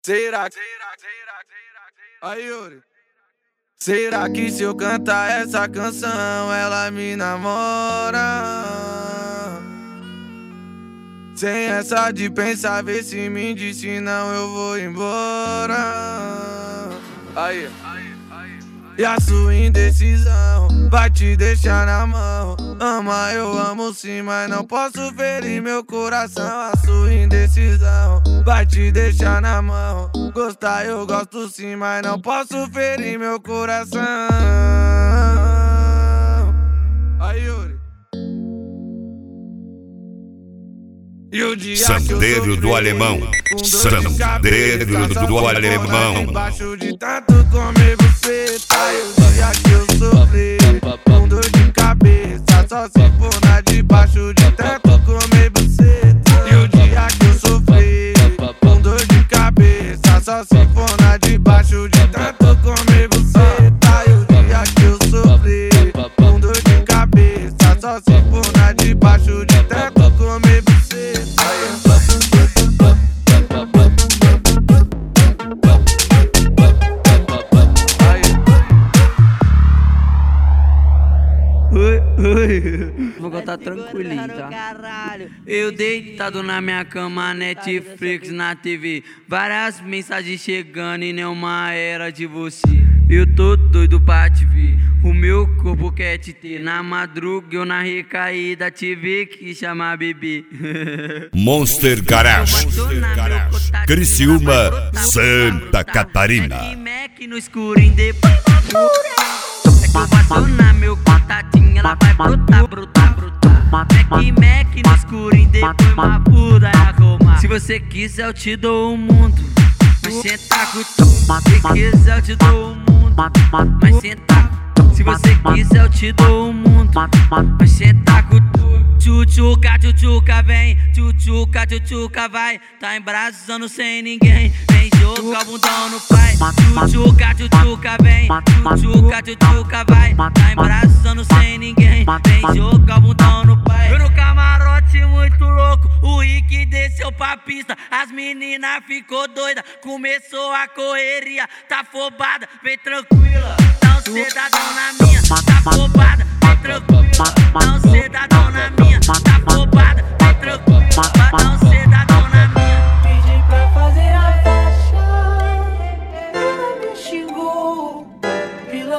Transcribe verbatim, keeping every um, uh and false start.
Será que... Aí, Yuri. Será que se eu cantar essa canção ela me namora? Sem essa de pensar, vê se me diz, senão eu vou embora. Aí. E a sua indecisão vai te deixar na mão. Ama, eu amo sim, mas não posso ferir meu coração. A sua indecisão vai te deixar na mão. Gostar eu gosto sim, mas não posso ferir meu coração. Aí, Yuri. E o dia Sandeiro que eu do Alemão, Sandeiro do Alemão. Embaixo de tanto comer você, tá? E o dia que eu sofri com dor de cabeça, só se for na debaixo de tanto comer você, tá? E o dia que eu sofri com dor de cabeça, só se for na debaixo de tanto comer você, tá? E o dia que eu sofri com dor de cabeça, só se for na debaixo de tanto comer você. Vou contar tranquilinho, tá? Eu deitado na minha cama, Netflix na T V, várias mensagens chegando e nenhuma era de você. Eu tô doido pra te ver, o meu corpo quer te ter. Na madruga eu na recaída tive que chamar bebê. Monster Garage, Criciúma, Santa Catarina. Mac no escurinho depois. É que eu passo na meu contatinho, ela vai brotar, brotar, brotar. Mac, Mac no escurinho, depois uma puta é arrumar. Se você quiser eu te dou o mundo, mas senta com tu. Se quiser eu te dou o mundo, mas senta. Se você quiser eu te dou o mundo, mas senta com tu. Tchutchuca, tchutchuca vem, tchutchuca, tchutchuca vai. Tá embrasando sem ninguém, vem jogar o bundão no pai. Tchutchuca, tchutchuca vem, tchutchuca, tchutchuca vai. Tá embrasando sem ninguém, vem jogar o bundão no pai. Eu no camarote muito louco, o Rick desceu pra pista. As meninas ficou doida, começou a correria. Tá afobada, vem tranquila, tá ansiedadão na minha, tá afobada.